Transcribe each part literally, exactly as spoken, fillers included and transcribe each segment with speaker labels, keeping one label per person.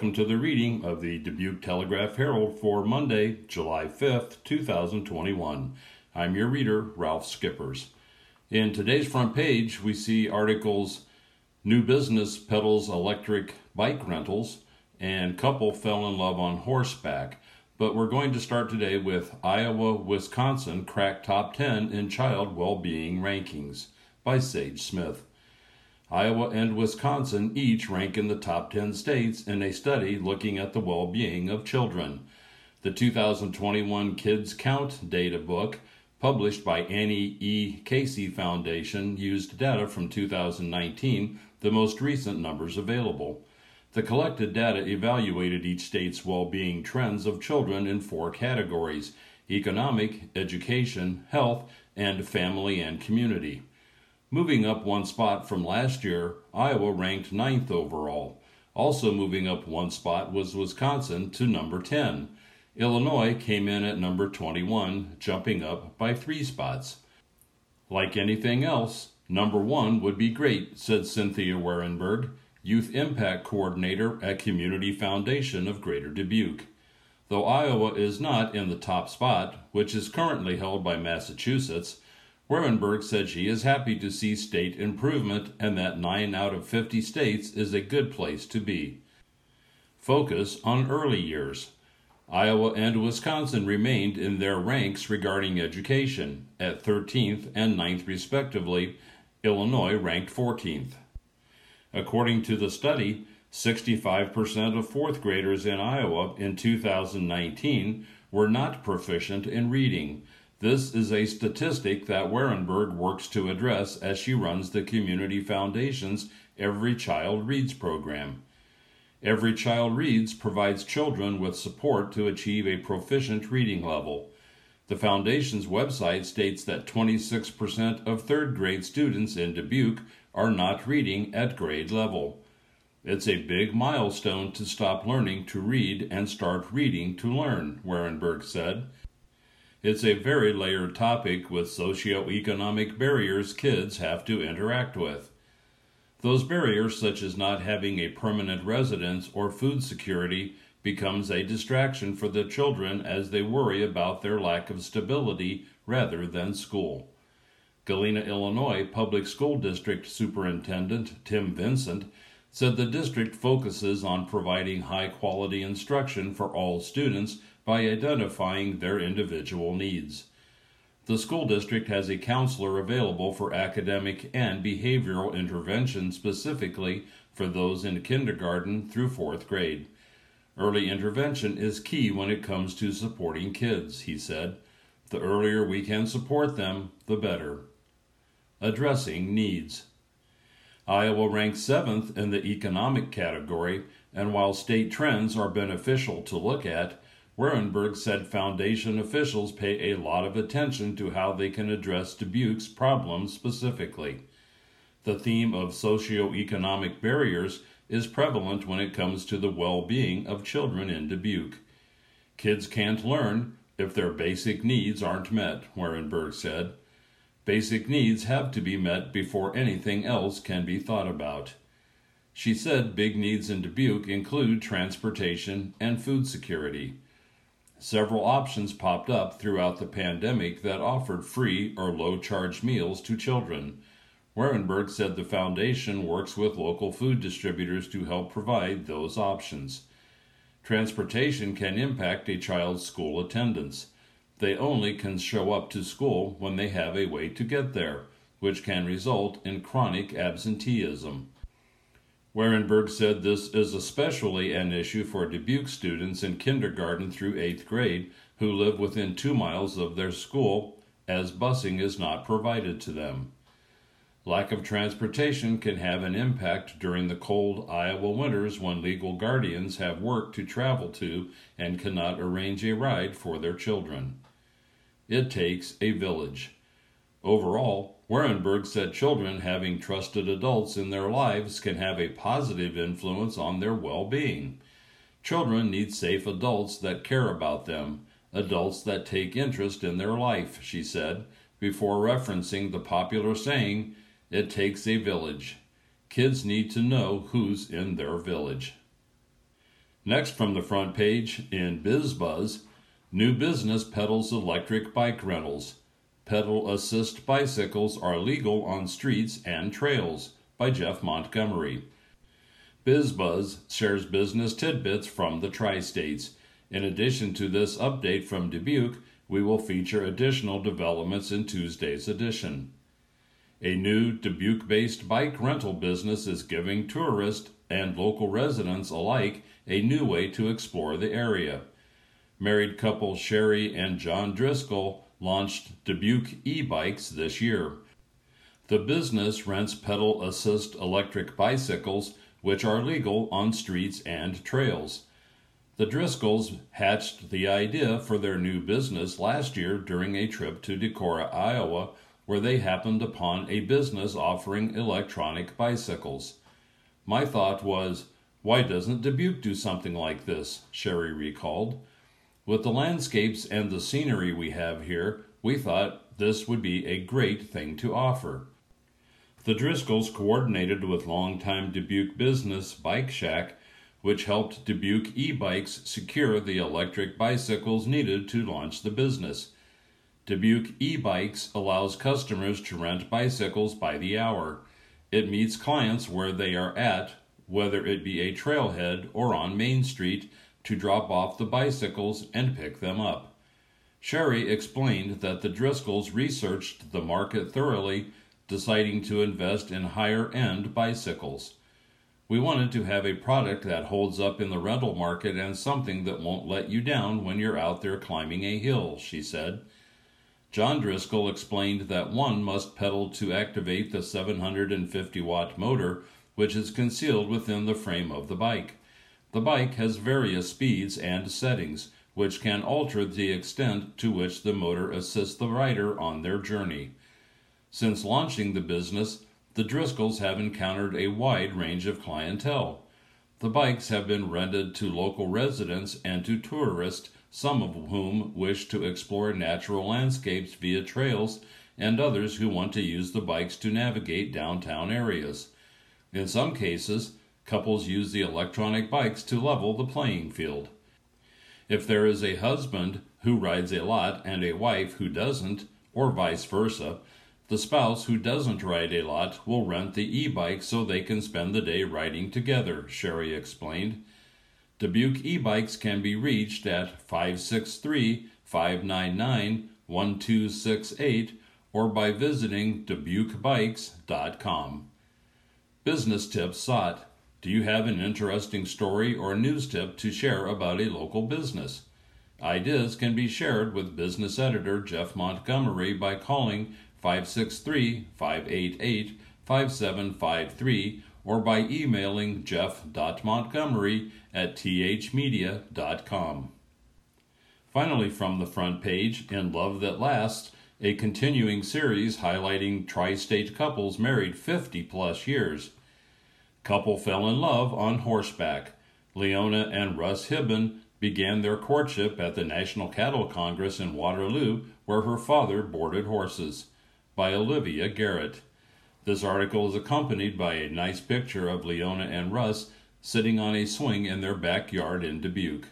Speaker 1: welcome to the reading of the Dubuque Telegraph-Herald for Monday, July fifth, two thousand twenty-one. I'm your reader, Ralph Skippers. In today's front page, we see articles, New Business Peddles Electric Bike Rentals, and Couple Fell in Love on Horseback. But we're going to start today with Iowa, Wisconsin Crack Top ten in Child Well-Being Rankings by Sage Smith. Iowa and Wisconsin each rank in the top ten states in a study looking at the well-being of children. The two thousand twenty-one Kids Count data book, published by Annie E. Casey Foundation, used data from two thousand nineteen, the most recent numbers available. The collected data evaluated each state's well-being trends of children in four categories: economic, education, health, and family and community. Moving up one spot from last year, Iowa ranked ninth overall. Also moving up one spot was Wisconsin to number ten. Illinois came in at number twenty-one, jumping up by three spots. Like anything else, number one would be great, said Cynthia Werenberg, Youth Impact Coordinator at Community Foundation of Greater Dubuque. Though Iowa is not in the top spot, which is currently held by Massachusetts, Werenberg said she is happy to see state improvement and that nine out of fifty states is a good place to be. Focus on early years. Iowa and Wisconsin remained in their ranks regarding education, at thirteenth and ninth respectively. Illinois ranked fourteenth. According to the study, sixty-five percent of fourth graders in Iowa in two thousand nineteen were not proficient in reading. This is a statistic that Werenberg works to address as she runs the Community Foundation's Every Child Reads program. Every Child Reads provides children with support to achieve a proficient reading level. The Foundation's website states that twenty-six percent of third grade students in Dubuque are not reading at grade level. It's a big milestone to stop learning to read and start reading to learn, Werenberg said. It's a very layered topic with socioeconomic barriers kids have to interact with. Those barriers, such as not having a permanent residence or food security, becomes a distraction for the children as they worry about their lack of stability rather than school. Galena, Illinois Public School District Superintendent Tim Vincent said the district focuses on providing high-quality instruction for all students by identifying their individual needs. The school district has a counselor available for academic and behavioral intervention specifically for those in kindergarten through fourth grade. Early intervention is key when it comes to supporting kids, he said. The earlier we can support them, the better. Addressing needs. Iowa ranks seventh in the economic category, and while state trends are beneficial to look at, Werenberg said Foundation officials pay a lot of attention to how they can address Dubuque's problems specifically. The theme of socioeconomic barriers is prevalent when it comes to the well-being of children in Dubuque. Kids can't learn if their basic needs aren't met, Werenberg said. Basic needs have to be met before anything else can be thought about. She said big needs in Dubuque include transportation and food security. Several options popped up throughout the pandemic that offered free or low-charge meals to children. Werenberg said the foundation works with local food distributors to help provide those options. Transportation can impact a child's school attendance. They only can show up to school when they have a way to get there, which can result in chronic absenteeism. Werenberg said this is especially an issue for Dubuque students in kindergarten through eighth grade who live within two miles of their school, as busing is not provided to them. Lack of transportation can have an impact during the cold Iowa winters when legal guardians have work to travel to and cannot arrange a ride for their children. It takes a village. Overall, Werenberg said children having trusted adults in their lives can have a positive influence on their well-being. Children need safe adults that care about them, adults that take interest in their life, she said, before referencing the popular saying, "It takes a village." Kids need to know who's in their village. Next from the front page in BizBuzz, new business peddles electric bike rentals. Pedal assist bicycles are legal on streets and trails by Jeff Montgomery. BizBuzz shares business tidbits from the tri-states. In addition to this update from Dubuque, we will feature additional developments in Tuesday's edition. A new Dubuque-based bike rental business is giving tourists and local residents alike a new way to explore the area. Married couple Sherry and John Driscoll launched Dubuque e-bikes this year. The business rents pedal assist electric bicycles, which are legal on streets and trails. The Driscolls hatched the idea for their new business last year during a trip to Decorah, Iowa, where they happened upon a business offering electronic bicycles. My thought was, why doesn't Dubuque do something like this? Sherry recalled. With the landscapes and the scenery we have here, we thought this would be a great thing to offer. The Driscolls coordinated with longtime Dubuque business Bike Shack, which helped Dubuque e-bikes secure the electric bicycles needed to launch the business. Dubuque e-bikes allows customers to rent bicycles by the hour. It meets clients where they are at, whether it be a trailhead or on Main Street, to drop off the bicycles and pick them up. Sherry explained that the Driscolls researched the market thoroughly, deciding to invest in higher-end bicycles. We wanted to have a product that holds up in the rental market and something that won't let you down when you're out there climbing a hill, she said. John Driscoll explained that one must pedal to activate the seven hundred fifty watt motor, which is concealed within the frame of the bike. The bike has various speeds and settings, which can alter the extent to which the motor assists the rider on their journey. Since launching the business, the Driscolls have encountered a wide range of clientele. The bikes have been rented to local residents and to tourists, some of whom wish to explore natural landscapes via trails, and others who want to use the bikes to navigate downtown areas. In some cases, couples use the electronic bikes to level the playing field. If there is a husband who rides a lot and a wife who doesn't, or vice versa, the spouse who doesn't ride a lot will rent the e-bike so they can spend the day riding together, Sherry explained. Dubuque e-bikes can be reached at five six three, five nine nine, one two six eight or by visiting dubuque bikes dot com. Business tips sought. Do you have an interesting story or news tip to share about a local business? Ideas can be shared with business editor Jeff Montgomery by calling five six three, five eight eight, five seven five three or by emailing jeff dot montgomery at t h media dot com. Finally, from the front page, In Love That Lasts, a continuing series highlighting tri-state couples married fifty plus years. Couple fell in love on horseback. Leona and Russ Hibben began their courtship at the National Cattle Congress in Waterloo, where her father boarded horses. By Olivia Garrett. This article is accompanied by a nice picture of Leona and Russ sitting on a swing in their backyard in Dubuque.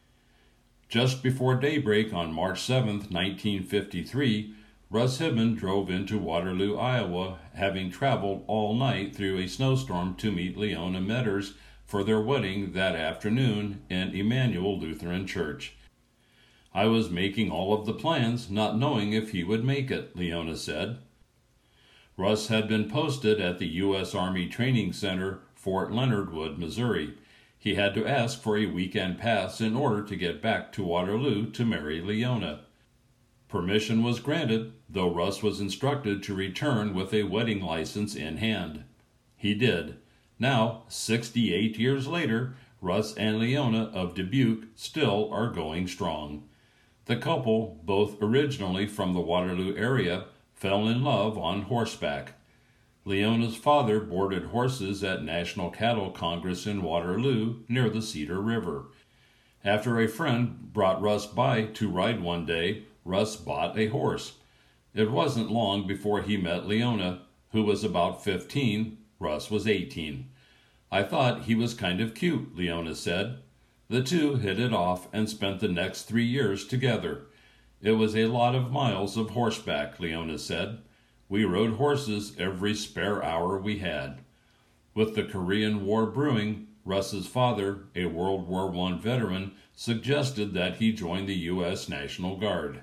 Speaker 1: Just before daybreak on March seventh, nineteen fifty-three, Russ Hibben drove into Waterloo, Iowa, having traveled all night through a snowstorm to meet Leona Metters for their wedding that afternoon in Emmanuel Lutheran Church. I was making all of the plans, not knowing if he would make it, Leona said. Russ had been posted at the U S Army Training Center, Fort Leonard Wood, Missouri. He had to ask for a weekend pass in order to get back to Waterloo to marry Leona. Permission was granted, though Russ was instructed to return with a wedding license in hand. He did. Now, sixty-eight years later, Russ and Leona of Dubuque still are going strong. The couple, both originally from the Waterloo area, fell in love on horseback. Leona's father boarded horses at National Cattle Congress in Waterloo near the Cedar River. After a friend brought Russ by to ride one day, Russ bought a horse. It wasn't long before he met Leona, who was about fifteen, Russ was eighteen. I thought he was kind of cute, Leona said. The two hit it off and spent the next three years together. It was a lot of miles of horseback, Leona said. We rode horses every spare hour we had. With the Korean War brewing, Russ's father, a World War One veteran, suggested that he join the U S National Guard.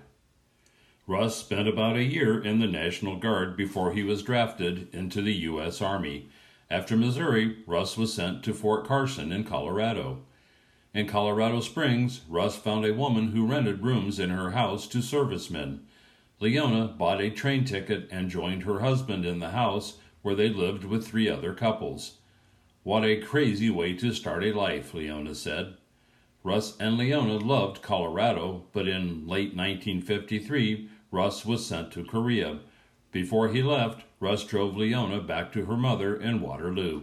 Speaker 1: Russ spent about a year in the National Guard before he was drafted into the U S Army. After Missouri, Russ was sent to Fort Carson in Colorado. In Colorado Springs, Russ found a woman who rented rooms in her house to servicemen. Leona bought a train ticket and joined her husband in the house where they lived with three other couples. What a crazy way to start a life, Leona said. Russ and Leona loved Colorado, but in late nineteen fifty-three, Russ was sent to Korea. Before he left, Russ drove Leona back to her mother in Waterloo.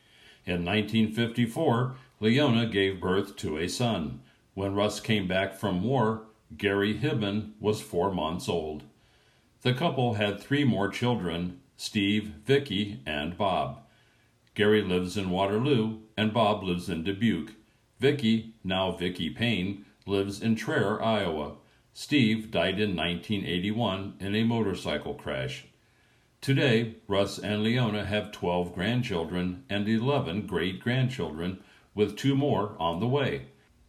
Speaker 1: In nineteen fifty-four, Leona gave birth to a son. When Russ came back from war, Gary Hibben was four months old. The couple had three more children, Steve, Vicky, and Bob. Gary lives in Waterloo, and Bob lives in Dubuque. Vicky, now Vicky Payne, lives in Traer, Iowa. Steve died in nineteen eighty-one in a motorcycle crash. Today, Russ and Leona have twelve grandchildren and eleven great-grandchildren, with two more on the way.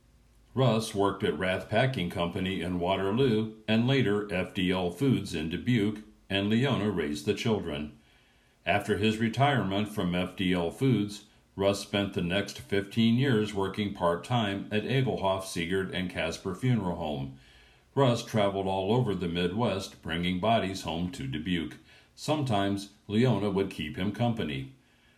Speaker 1: Russ worked at Rath Packing Company in Waterloo and later F D L Foods in Dubuque, and Leona raised the children. After his retirement from F D L Foods, Russ spent the next fifteen years working part-time at Egelhoff, Siegert, and Casper Funeral Home. Russ traveled all over the Midwest, bringing bodies home to Dubuque. Sometimes Leona would keep him company.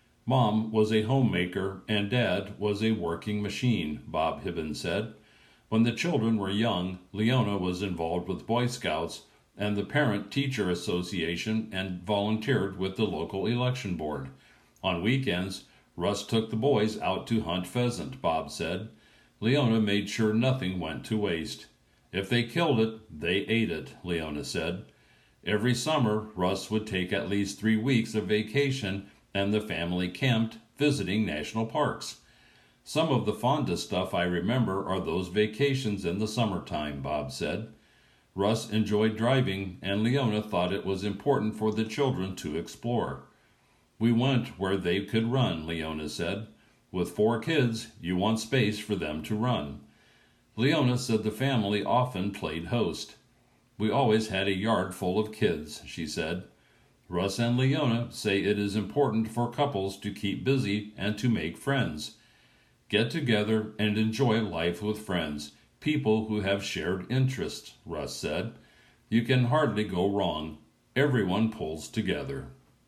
Speaker 1: Mom was a homemaker and Dad was a working machine, Bob Hibben said. When the children were young, Leona was involved with Boy Scouts and the Parent-Teacher Association and volunteered with the local election board. On weekends, Russ took the boys out to hunt pheasant, Bob said. Leona made sure nothing went to waste. If they killed it, they ate it, Leona said. Every summer, Russ would take at least three weeks of vacation and the family camped, visiting national parks. Some of the fondest stuff I remember are those vacations in the summertime, Bob said. Russ enjoyed driving, and Leona thought it was important for the children to explore. We went where they could run, Leona said. With four kids, you want space for them to run. Leona said the family often played host. We always had a yard full of kids, she said. Russ and Leona say it is important for couples to keep busy and to make friends. Get together and enjoy life with friends, people who have shared interests, Russ said. You can hardly go wrong. Everyone pulls together.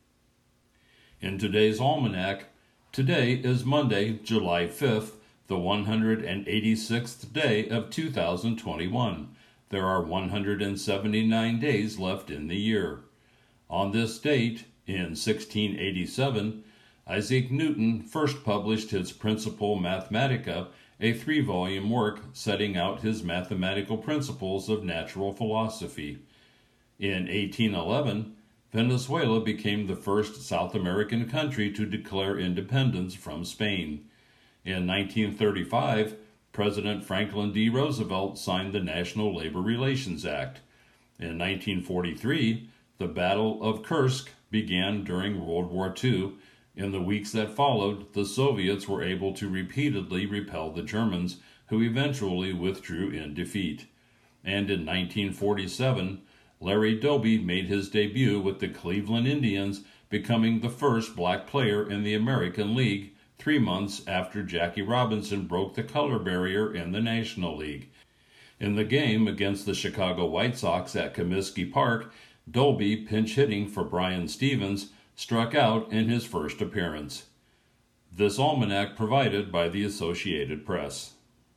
Speaker 1: In today's almanac, today is Monday, July fifth, the one hundred eighty-sixth day of two thousand twenty-one. There are one hundred seventy-nine days left in the year. On this date, in sixteen eighty-seven, Isaac Newton first published his Principia Mathematica, a three-volume work setting out his mathematical principles of natural philosophy. In eighteen eleven, Venezuela became the first South American country to declare independence from Spain. In nineteen thirty-five, President Franklin D. Roosevelt signed the National Labor Relations Act. In nineteen forty-three, the Battle of Kursk began during World War Two. In the weeks that followed, the Soviets were able to repeatedly repel the Germans, who eventually withdrew in defeat. And in nineteen forty-seven, Larry Doby made his debut with the Cleveland Indians, becoming the first black player in the American League, three months after Jackie Robinson broke the color barrier in the National League. In the game against the Chicago White Sox at Comiskey Park, Doby, pinch hitting for Brian Stevens, struck out in his first appearance. This almanac provided by the Associated Press.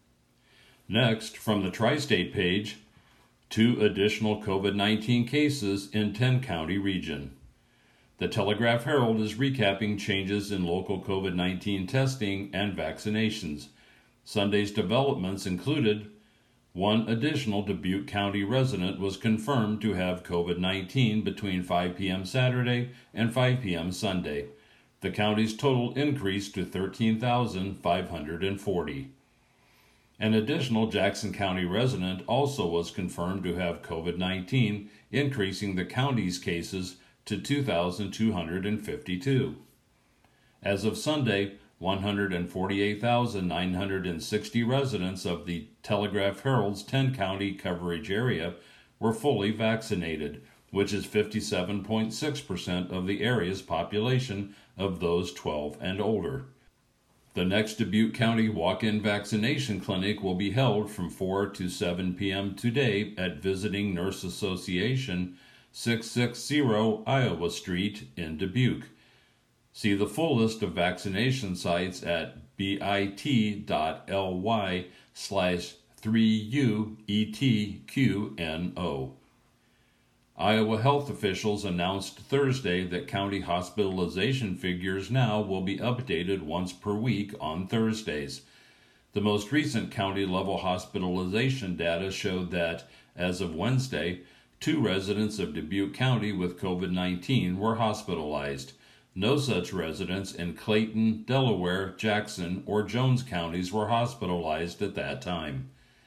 Speaker 1: Next, from the Tri-State page, two additional COVID nineteen cases in ten-county region. The Telegraph-Herald is recapping changes in local COVID nineteen testing and vaccinations. Sunday's developments included one additional Dubuque County resident was confirmed to have COVID nineteen between five p.m. Saturday and five p.m. Sunday. The county's total increased to thirteen thousand five hundred forty. An additional Jackson County resident also was confirmed to have COVID nineteen, increasing the county's cases to two thousand two hundred fifty-two. As of Sunday, one hundred forty-eight thousand nine hundred sixty residents of the Telegraph-Herald's ten-county coverage area were fully vaccinated, which is fifty-seven point six percent of the area's population of those twelve and older. The next Dubuque County walk-in vaccination clinic will be held from four to seven p.m. today at Visiting Nurse Association, six sixty Iowa Street in Dubuque. See the full list of vaccination sites at bit.ly slash 3UETQNO. Iowa health officials announced Thursday that county hospitalization figures now will be updated once per week on Thursdays. The most recent county-level hospitalization data showed that, as of Wednesday, two residents of Dubuque County with COVID nineteen were hospitalized. No such residents in Clayton, Delaware, Jackson, or Jones counties were hospitalized at that time.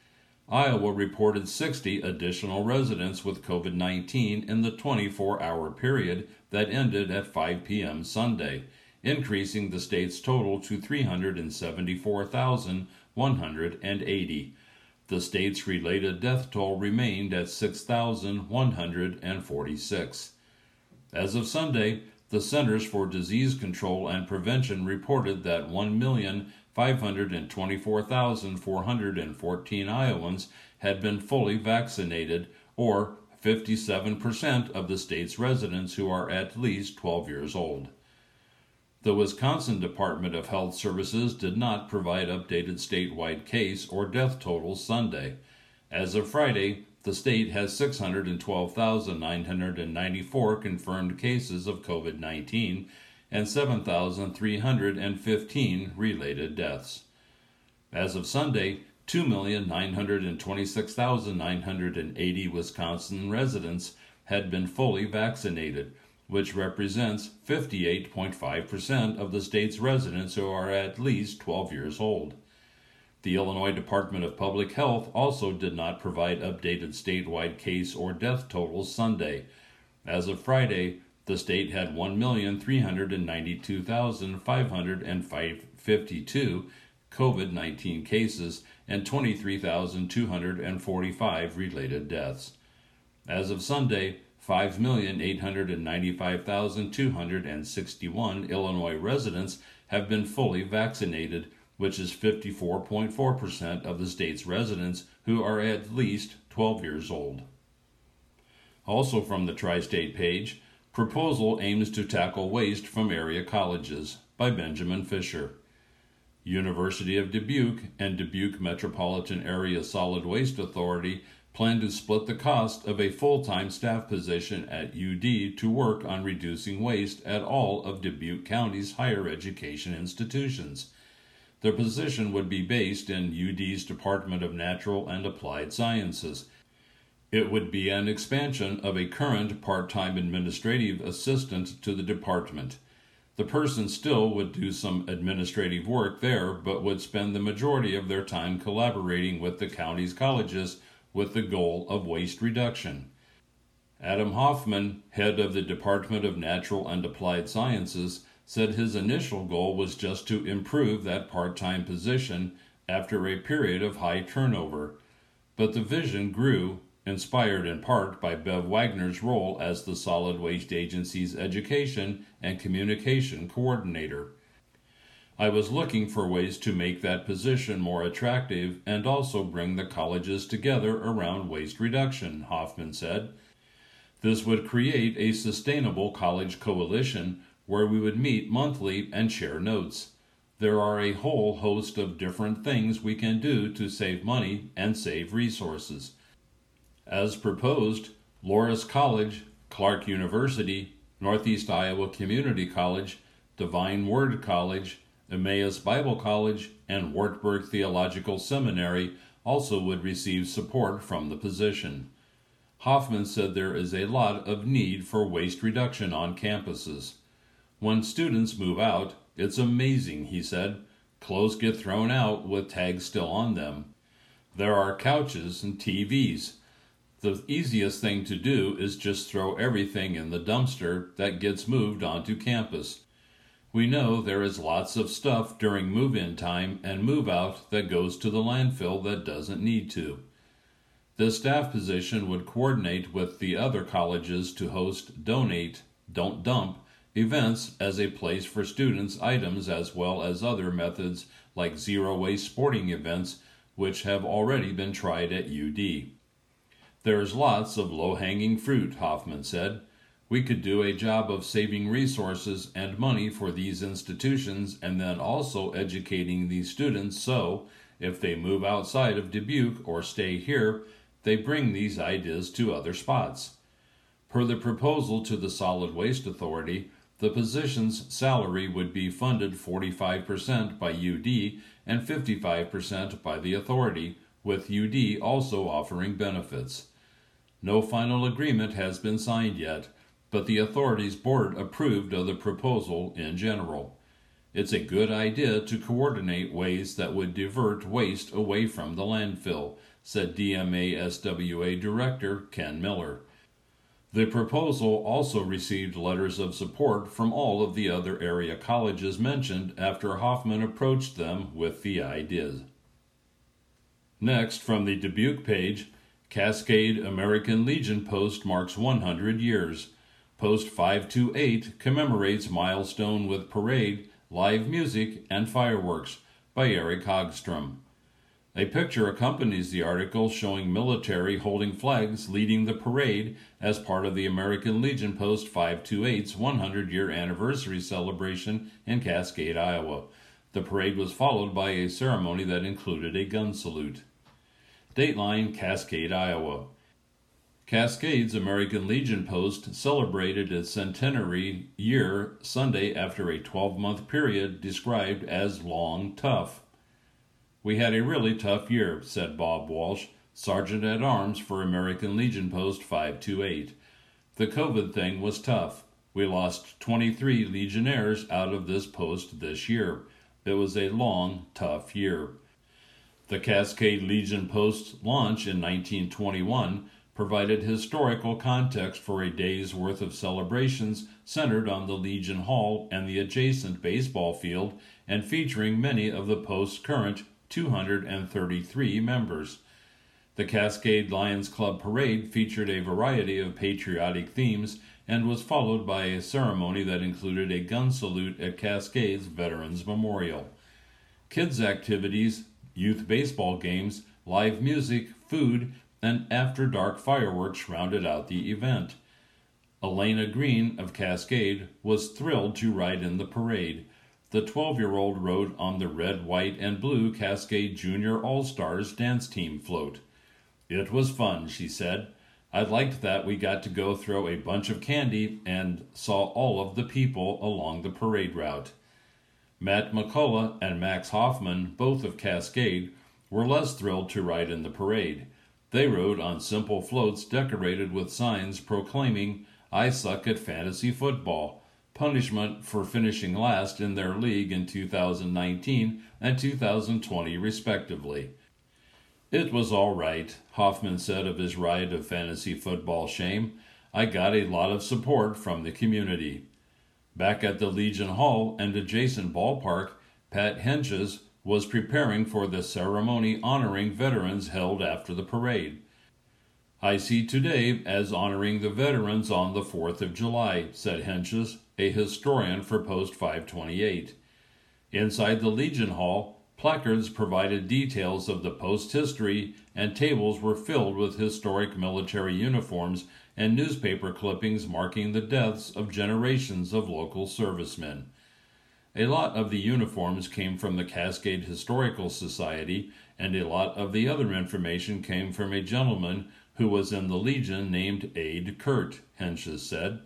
Speaker 1: Iowa reported sixty additional residents with COVID nineteen in the twenty-four hour period that ended at five p.m. Sunday, increasing the state's total to three hundred seventy-four thousand one hundred eighty. The state's related death toll remained at six thousand one hundred forty-six. As of Sunday, the Centers for Disease Control and Prevention reported that one million five hundred twenty-four thousand four hundred fourteen Iowans had been fully vaccinated, or fifty-seven percent of the state's residents who are at least twelve years old. The Wisconsin Department of Health Services did not provide updated statewide case or death totals Sunday. As of Friday, the state has six hundred twelve thousand nine hundred ninety-four confirmed cases of COVID nineteen and seven thousand three hundred fifteen related deaths. As of Sunday, two million nine hundred twenty-six thousand nine hundred eighty Wisconsin residents had been fully vaccinated, which represents fifty-eight point five percent of the state's residents who are at least twelve years old. The Illinois Department of Public Health also did not provide updated statewide case or death totals Sunday. As of Friday, the state had one million three hundred ninety-two thousand five hundred fifty-two COVID nineteen cases and twenty-three thousand two hundred forty-five related deaths. As of Sunday, five million eight hundred ninety-five thousand two hundred sixty-one Illinois residents have been fully vaccinated, which is fifty-four point four percent of the state's residents who are at least twelve years old. Also from the Tri-State page, Proposal aims to tackle waste from area colleges, by Benjamin Fisher. University of Dubuque and Dubuque Metropolitan Area Solid Waste Authority plan to split the cost of a full-time staff position at U D to work on reducing waste at all of Dubuque County's higher education institutions. The position would be based in U D's Department of Natural and Applied Sciences. It would be an expansion of a current part-time administrative assistant to the department. The person still would do some administrative work there, but would spend the majority of their time collaborating with the county's colleges with the goal of waste reduction. Adam Hoffman, head of the Department of Natural and Applied Sciences, said his initial goal was just to improve that part-time position after a period of high turnover. But the vision grew, inspired in part by Bev Wagner's role as the Solid Waste Agency's education and communication coordinator. I was looking for ways to make that position more attractive and also bring the colleges together around waste reduction, Hoffman said. This would create a sustainable college coalition where we would meet monthly and share notes. There are a whole host of different things we can do to save money and save resources. As proposed, Loras College, Clark University, Northeast Iowa Community College, Divine Word College, Emmaus Bible College, and Wartburg Theological Seminary also would receive support from the position. Hoffman said there is a lot of need for waste reduction on campuses. When students move out, it's amazing, he said. Clothes get thrown out with tags still on them. There are couches and T Vs. The easiest thing to do is just throw everything in the dumpster that gets moved onto campus. We know there is lots of stuff during move-in time and move-out that goes to the landfill that doesn't need to. This staff position would coordinate with the other colleges to host Donate, Don't Dump events as a place for students' items, as well as other methods like zero-waste sporting events, which have already been tried at U D. There's lots of low-hanging fruit, Hoffman said. We could do a job of saving resources and money for these institutions and then also educating these students so, if they move outside of Dubuque or stay here, they bring these ideas to other spots. Per the proposal to the Solid Waste Authority, the position's salary would be funded forty-five percent by U D and fifty-five percent by the authority, with U D also offering benefits. No final agreement has been signed yet, but the authority's board approved of the proposal in general. It's a good idea to coordinate ways that would divert waste away from the landfill, said D M A S W A Director Ken Miller. The proposal also received letters of support from all of the other area colleges mentioned after Hoffman approached them with the ideas. Next, from the Dubuque page, Cascade American Legion Post marks one hundred years. Post five two eight commemorates milestone with parade, live music, and fireworks by Eric Hogstrom. A picture accompanies the article showing military holding flags leading the parade as part of the American Legion Post five two eight's one hundred year anniversary celebration in Cascade, Iowa. The parade was followed by a ceremony that included a gun salute. Dateline, Cascade, Iowa. Cascade's American Legion Post celebrated its centenary year Sunday after a twelve-month period described as long tough. We had a really tough year, said Bob Walsh, Sergeant-at-Arms for American Legion Post five two eight. The COVID thing was tough. We lost twenty-three Legionnaires out of this post this year. It was a long, tough year. The Cascade Legion Post's launch in nineteen twenty-one provided historical context for a day's worth of celebrations centered on the Legion Hall and the adjacent baseball field and featuring many of the post's current two hundred thirty-three members. The Cascade Lions Club parade featured a variety of patriotic themes and was followed by a ceremony that included a gun salute at Cascade's Veterans Memorial. Kids' activities, youth baseball games, live music, food, and after-dark fireworks rounded out the event. Elena Green of Cascade was thrilled to ride in the parade. The twelve-year-old rode on the red, white, and blue Cascade Junior All-Stars dance team float. It was fun, she said. I liked that we got to go throw a bunch of candy and saw all of the people along the parade route. Matt McCullough and Max Hoffman, both of Cascade, were less thrilled to ride in the parade. They rode on simple floats decorated with signs proclaiming, "I suck at fantasy football," punishment for finishing last in their league in two thousand nineteen and two thousand twenty respectively. It was all right, Hoffman said of his ride of fantasy football shame. I got a lot of support from the community. Back at the Legion Hall and adjacent ballpark, Pat Henches was preparing for the ceremony honoring veterans held after the parade. I see today as honoring the veterans on the fourth of July, said Henches, a historian for Post five twenty-eight. Inside the Legion Hall, placards provided details of the post's history, and tables were filled with historic military uniforms and newspaper clippings marking the deaths of generations of local servicemen. A lot of the uniforms came from the Cascade Historical Society, and a lot of the other information came from a gentleman who was in the Legion named Ade Kurt, Henches said.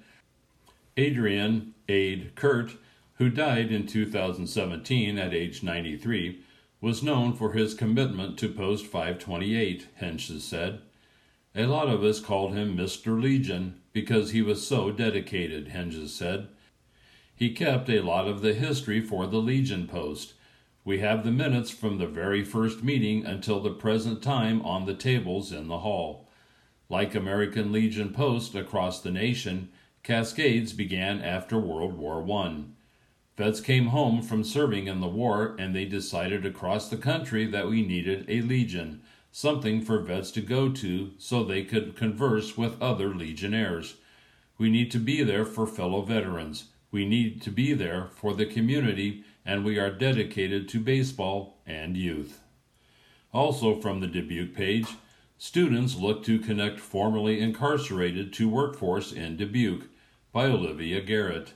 Speaker 1: Adrian Ade Kurt, who died in two thousand seventeen at age ninety-three, was known for his commitment to Post five twenty-eight, Henches said. A lot of us called him Mister Legion because he was so dedicated, Henches said. He kept a lot of the history for the Legion Post. We have the minutes from the very first meeting until the present time on the tables in the hall. Like American Legion posts across the nation, Cascades began after World War One. Vets came home from serving in the war, and they decided across the country that we needed a Legion, something for vets to go to so they could converse with other Legionnaires. We need to be there for fellow veterans. We need to be there for the community, and we are dedicated to baseball and youth. Also from the Dubuque page, students look to connect formerly incarcerated to workforce in Dubuque by Olivia Garrett.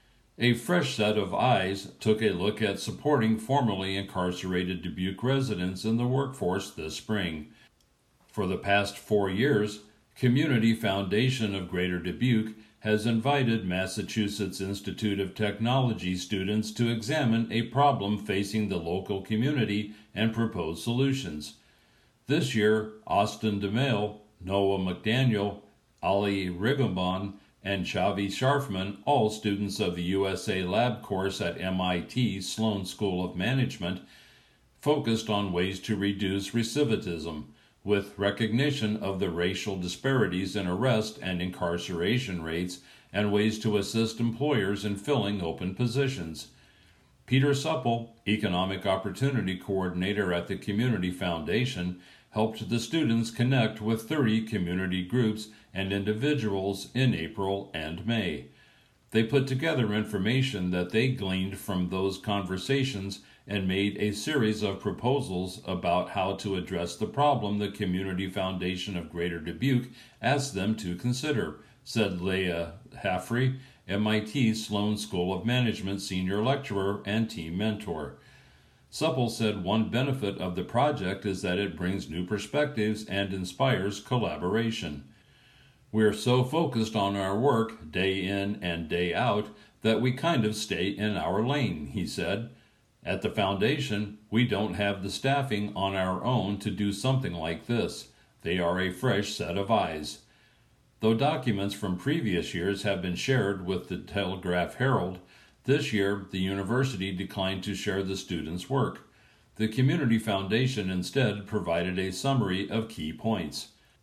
Speaker 1: A fresh set of eyes took a look at supporting formerly incarcerated Dubuque residents in the workforce this spring. For the past four years, Community Foundation of Greater Dubuque has invited Massachusetts Institute of Technology students to examine a problem facing the local community and propose solutions. This year, Austin DeMille, Noah McDaniel, Ali Rigobon, and Chavi Sharfman, all students of the U S A Lab course at M I T Sloan School of Management, focused on ways to reduce recidivism, with recognition of the racial disparities in arrest and incarceration rates and ways to assist employers in filling open positions. Peter Supple, Economic Opportunity Coordinator at the Community Foundation, helped the students connect with thirty community groups and individuals in April and May. They put together information that they gleaned from those conversations and made a series of proposals about how to address the problem the Community Foundation of Greater Dubuque asked them to consider, said Leah Haffrey, M I T Sloan School of Management senior lecturer and team mentor. Supple said one benefit of the project is that it brings new perspectives and inspires collaboration. We're so focused on our work, day in and day out, that we kind of stay in our lane, he said. At the foundation, we don't have the staffing on our own to do something like this. They are a fresh set of eyes. Though documents from previous years have been shared with the Telegraph-Herald, this year the university declined to share the students' work. The Community Foundation instead provided a summary of key points.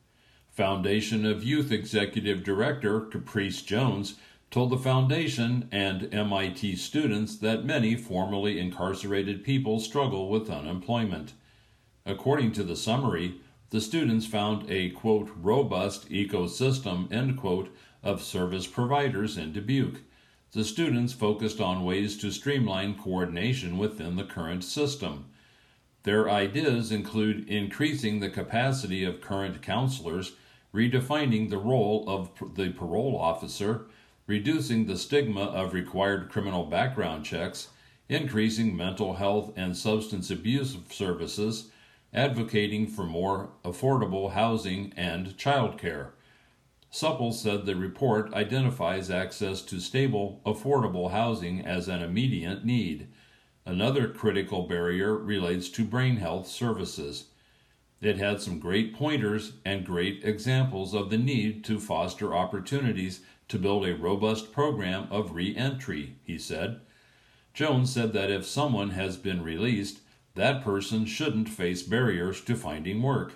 Speaker 1: Foundation of Youth Executive Director Caprice Jones told the foundation and M I T students that many formerly incarcerated people struggle with unemployment. According to the summary, the students found a, quote, robust ecosystem, end quote, of service providers in Dubuque. The students focused on ways to streamline coordination within the current system. Their ideas include increasing the capacity of current counselors, redefining the role of the parole officer, reducing the stigma of required criminal background checks, increasing mental health and substance abuse services, advocating for more affordable housing and child care. Supple said the report identifies access to stable, affordable housing as an immediate need. Another critical barrier relates to brain health services. It had some great pointers and great examples of the need to foster opportunities to build a robust program of re-entry, he said. Jones said that if someone has been released, that person shouldn't face barriers to finding work.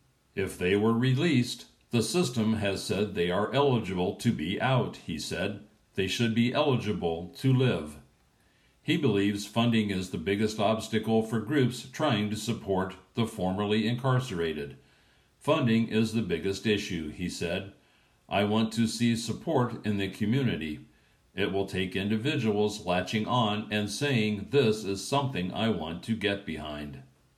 Speaker 1: If they were released, the system has said they are eligible to be out, he said. They should be eligible to live. He believes funding is the biggest obstacle for groups trying to support the formerly incarcerated. Funding is the biggest issue, he said. I want to see support in the community. It will take individuals latching on and saying this is something I want to get behind.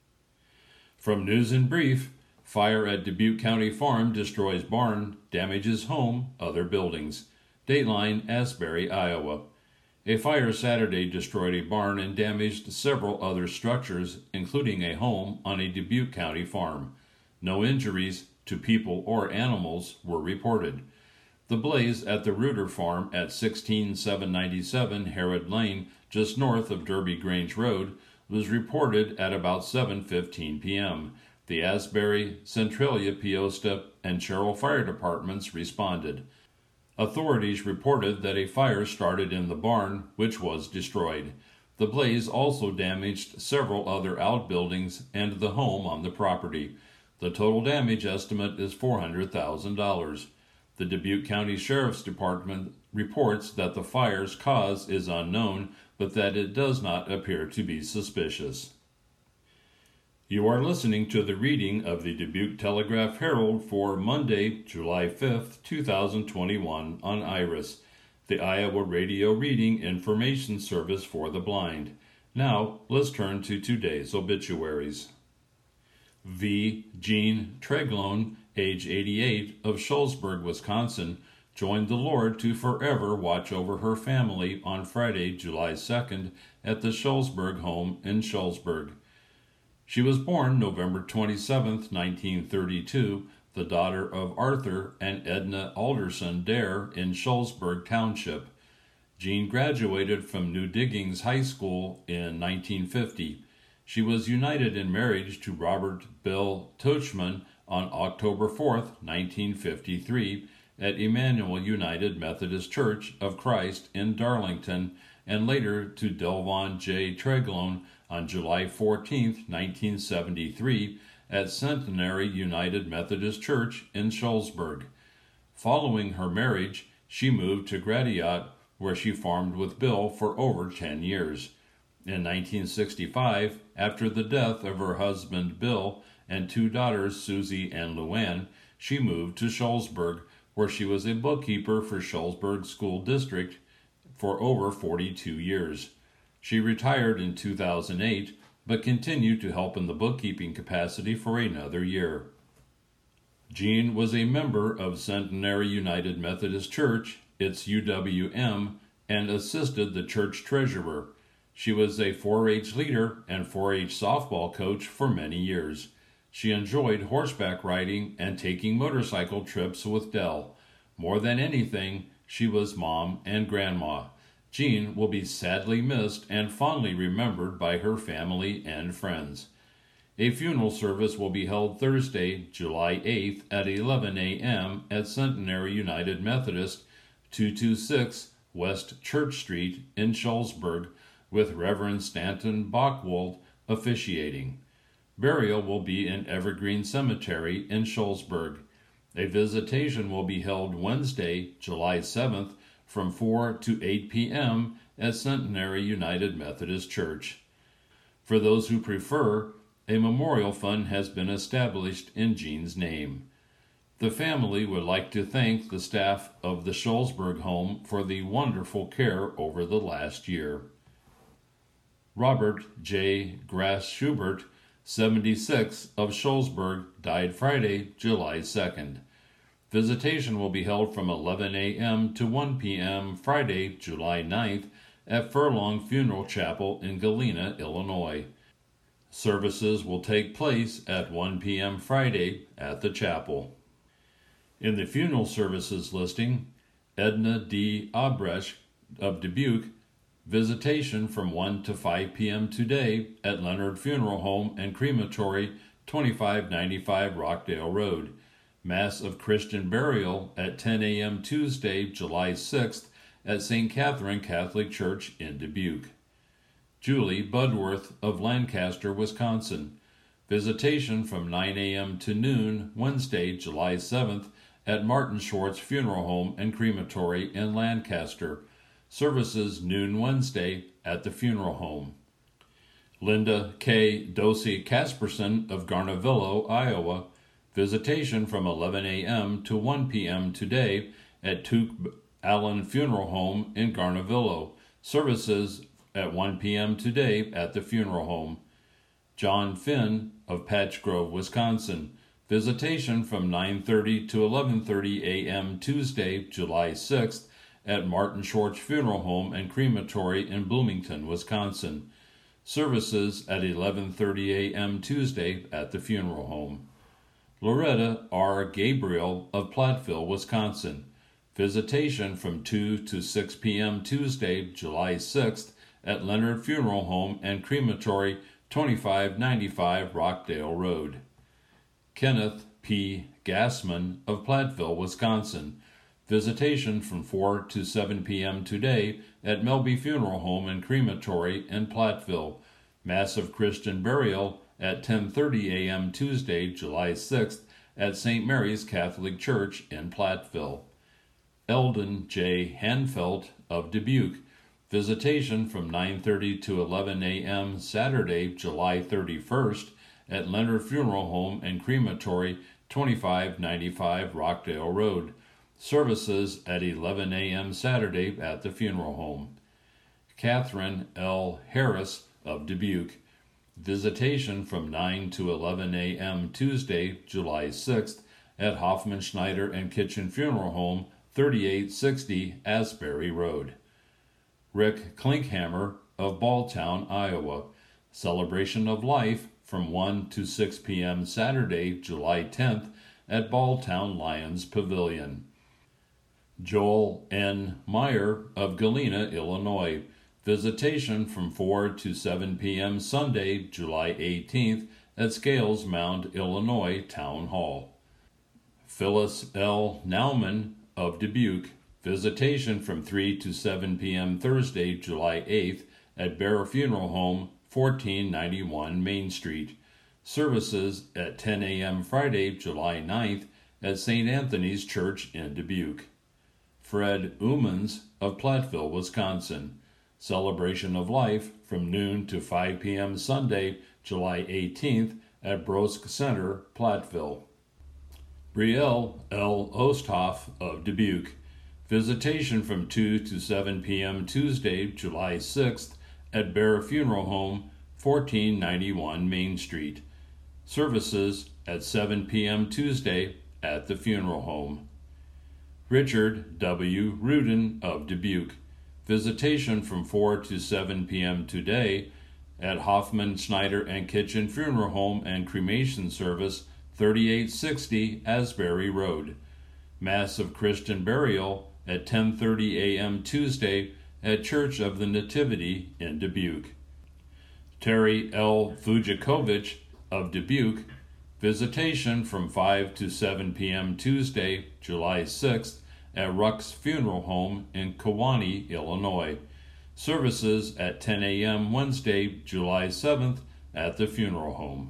Speaker 1: From News in Brief, fire at Dubuque County Farm destroys barn, damages home, other buildings. Dateline, Asbury, Iowa. A fire Saturday destroyed a barn and damaged several other structures, including a home on a Dubuque County farm. No injuries to people or animals were reported. The blaze at the Reuter Farm at sixteen seven ninety-seven Herod Lane, just north of Derby Grange Road, was reported at about seven fifteen p.m. The Asbury, Centralia, Peosta, and Sherrill fire departments responded. Authorities reported that a fire started in the barn, which was destroyed. The blaze also damaged several other outbuildings and the home on the property. The total damage estimate is four hundred thousand dollars. The Dubuque County Sheriff's Department reports that the fire's cause is unknown, but that it does not appear to be suspicious. You are listening to the reading of the Dubuque Telegraph-Herald for Monday, July fifth, two thousand twenty-one on IRIS, the Iowa Radio Reading Information Service for the Blind. Now, let's turn to today's obituaries. V. Jean Treglone, age eighty-eight, of Shullsburg, Wisconsin, joined the Lord to forever watch over her family on Friday, July second, at the Shullsburg home in Shullsburg. She was born November twenty-seventh, nineteen thirty-two, the daughter of Arthur and Edna Alderson Dare in Shullsburg Township. Jean graduated from New Diggings High School in nineteen fifty. She was united in marriage to Robert Bill Tuchman on October fourth, nineteen fifty-three, at Emmanuel United Methodist Church of Christ in Darlington, and later to Delvon J. Treglone on July fourteenth, nineteen seventy-three, at Centenary United Methodist Church in Shullsburg. Following her marriage, she moved to Gratiot, where she farmed with Bill for over ten years. In nineteen sixty-five, after the death of her husband Bill and two daughters Susie and Luann, she moved to Shullsburg, where she was a bookkeeper for Shullsburg School District for over forty-two years. She retired in two thousand eight, but continued to help in the bookkeeping capacity for another year. Jean was a member of Centenary United Methodist Church, its U W M, and assisted the church treasurer. She was a four H leader and four H softball coach for many years. She enjoyed horseback riding and taking motorcycle trips with Dell. More than anything, she was mom and grandma. Jean will be sadly missed and fondly remembered by her family and friends. A funeral service will be held Thursday, July eighth at eleven a.m. at Centenary United Methodist, two twenty-six West Church Street in Shullsburg, with Reverend Stanton Bachwald officiating. Burial will be in Evergreen Cemetery in Shullsburg. A visitation will be held Wednesday, July seventh, from four to eight p.m. at Centenary United Methodist Church. For those who prefer, a memorial fund has been established in Jean's name. The family would like to thank the staff of the Shullsburg home for the wonderful care over the last year. Robert J. Grass Schubert, seventy-six, of Shullsburg, died Friday, July second. Visitation will be held from eleven a.m. to one p.m. Friday, July ninth, at Furlong Funeral Chapel in Galena, Illinois. Services will take place at one p.m. Friday at the chapel. In the funeral services listing, Edna D. Abresch of Dubuque, visitation from one to five p.m. today at Leonard Funeral Home and Crematory, twenty-five ninety-five Rockdale Road. Mass of Christian burial at ten a.m. Tuesday, July sixth at Saint Catherine Catholic Church in Dubuque. Julie Budworth of Lancaster, Wisconsin. Visitation from nine a.m. to noon, Wednesday, July seventh at Martin Schwartz Funeral Home and Crematory in Lancaster. Services noon Wednesday at the funeral home. Linda K. Dosey Casperson of Garnavillo, Iowa. Visitation from eleven a.m. to one p.m. today at Tuke Allen Funeral Home in Garnavillo. Services at one p.m. today at the funeral home. John Finn of Patch Grove, Wisconsin. Visitation from nine thirty to eleven thirty a.m. Tuesday, July sixth at Martin Schwartz Funeral Home and Crematory in Bloomington, Wisconsin. Services at eleven thirty a.m. Tuesday at the funeral home. Loretta R. Gabriel of Platteville, Wisconsin. Visitation from two to six p.m. Tuesday, July sixth at Leonard Funeral Home and Crematory, twenty-five ninety-five Rockdale Road. Kenneth P. Gassman of Platteville, Wisconsin. Visitation from four to seven p.m. today at Melby Funeral Home and Crematory in Platteville. Mass of Christian Burial at ten thirty a.m. Tuesday, July sixth at Saint Mary's Catholic Church in Platteville. Eldon J. Hanfelt of Dubuque. Visitation from nine thirty to eleven a.m. Saturday, July thirty-first at Leonard Funeral Home and Crematory, twenty-five ninety-five Rockdale Road. Services at eleven a.m. Saturday at the funeral home. Catherine L. Harris of Dubuque. Visitation from nine to eleven a.m. Tuesday, July sixth at Hoffman Schneider and Kitchen Funeral Home, thirty-eight sixty Asbury Road. Rick Klinkhammer of Balltown, Iowa. Celebration of Life from one to six p.m. Saturday, July tenth at Balltown Lions Pavilion. Joel N. Meyer of Galena, Illinois. Visitation from four to seven p.m. Sunday, July eighteenth at Scales Mound, Illinois Town Hall. Phyllis L. Nauman of Dubuque. Visitation from three to seven p.m. Thursday, July eighth at Bear Funeral Home, fourteen ninety-one Main Street. Services at ten a.m. Friday, July ninth at Saint Anthony's Church in Dubuque. Fred Umans of Platteville, Wisconsin. Celebration of Life from noon to five p.m. Sunday, July eighteenth at Brosk Center, Platteville. Brielle L. Osthoff of Dubuque. Visitation from two to seven p.m. Tuesday, July sixth at Bear Funeral Home, fourteen ninety-one Main Street. Services at seven p.m. Tuesday at the funeral home. Richard W. Rudin of Dubuque. Visitation from four to seven p.m. today at Hoffman Schneider and Kitchen Funeral Home and Cremation Service, thirty-eight sixty Asbury Road. Mass of Christian Burial at ten thirty a.m. Tuesday at Church of the Nativity in Dubuque. Terry L. Vujakovich of Dubuque. Visitation from five to seven p.m. Tuesday, July sixth at Ruck's Funeral Home in Kewanee, Illinois. Services at ten a.m. Wednesday, July seventh at the funeral home.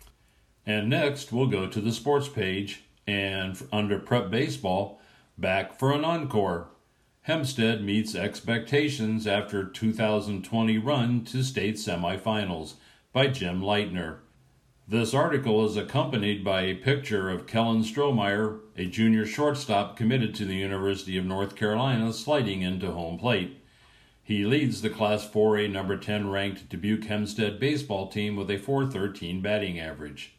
Speaker 1: And next we'll go to the sports page, and under Prep Baseball, back for an encore. Hempstead meets expectations after two thousand twenty run to state semifinals by Jim Leitner. This article is accompanied by a picture of Kellen Strohmeyer, a junior shortstop committed to the University of North Carolina, sliding into home plate. He leads the Class four A number ten ranked Dubuque Hempstead baseball team with a four thirteen batting average.